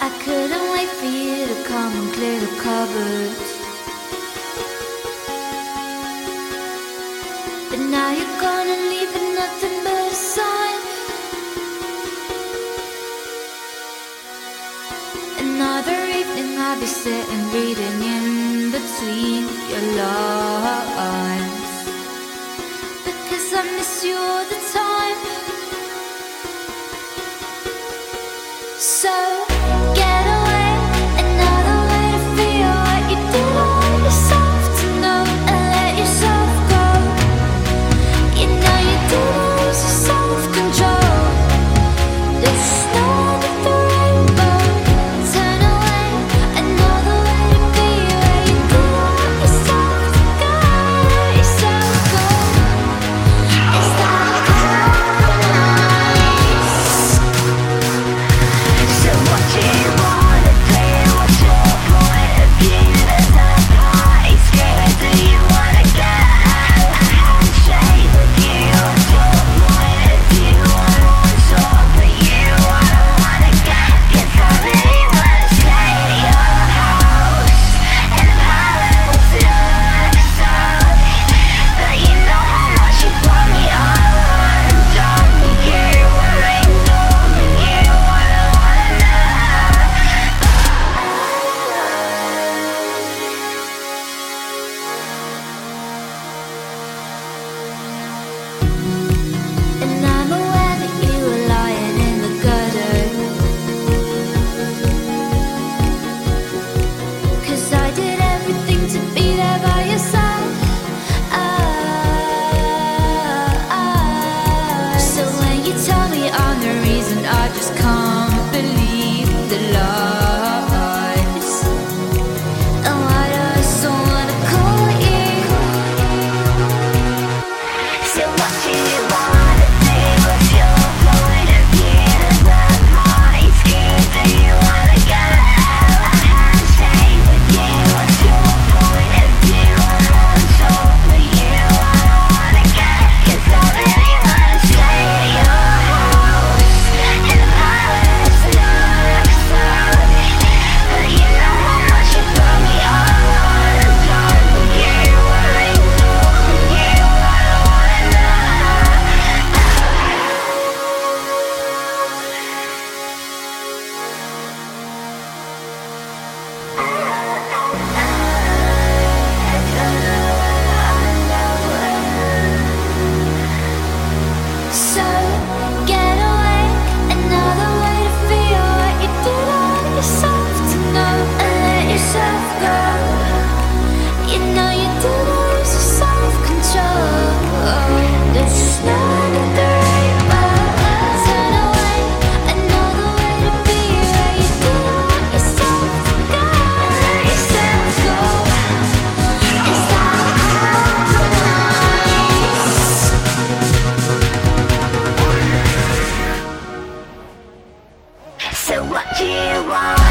I couldn't wait for you to come and clear the cupboards. But now you're gone and leaving nothing but a sign. Another evening I'll be sitting reading in between your lines, because I miss you all the time. So get away, another way to feel what you do on yourself, to know and let yourself go. You know you do lose your self-control. There's no end of the rainbow. Turn away, another way to be where you do let yourself go, let yourself go. Is that so what do you wanna do? What's your point of view? There's no point screaming. Do you wanna get a handshake with you? What's your point of view? I want to talk for you. I don't wanna get, 'cause I really wanna stay at your house. And the palace looks so, but you know how much you brought me on. Don't you worry, don't you wanna know. And I'm aware that you were lying in the gutter, 'cause I did everything to be there by your side. So when you tell me I'm the reason, I just can't believe the lies. And why do I so wanna call you? So what do you wanna do? What's your point of view? There's no point screaming. Do you wanna get a handshake with you? What's your point of view? I want to talk for you. I don't wanna get, 'cause I really wanna stay at your house. And the palace looks so, but you know how much you brought me on. Don't you worry, don't you wanna know. So get away, another way to feel what you did on yourself, to know and let yourself go. You know you do lose your self-control. There's no end of the rainbow. Turn away, another way to be where you do let yourself go, let yourself go. Is that nice? So what do you want?